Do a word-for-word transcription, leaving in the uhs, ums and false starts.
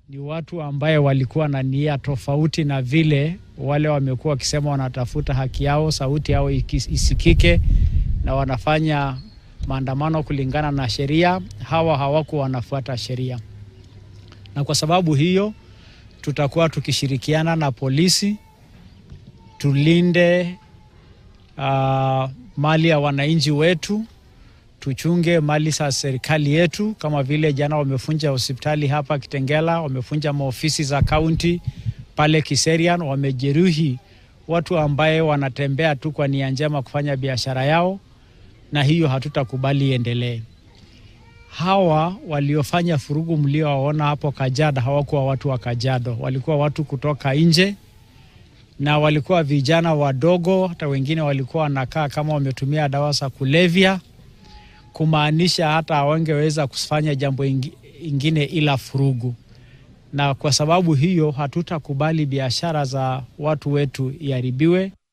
ni watu ambaye walikuwa na nia tofauti na vile wale wamekuwa wakisema wanatafuta haki yao, sauti yao isikike, na wanafanya maandamano kulingana na sheria. Hawa hawakuwa wanafuata sheria, na kwa sababu hiyo tutakuwa tukishirikiana na polisi tulinde uh, mali ya wananchi wetu, tuchunge mali za serikali yetu. Kama vile jana wamefunja hospitali hapa Kitengela, wamefunja maofisi za county pale Kiserian, wamejeruhi watu ambaye wanatembea tu kwa nia njema kufanya biashara yao, na hiyo hatutakubali endelee. Hawa waliofanya furugu mliowaona hapo Kajiado hawakuwa watu wa Kajiado, walikuwa watu kutoka nje, na walikuwa vijana wadogo, hata wengine walikuwa wanakaa kama wametumia dawa za kulevya, kumaanisha hata hawangeweza kufanya jambo ingine ila furugu. Na kwa sababu hiyo hatutakubali biashara za watu wetu iharibiwe.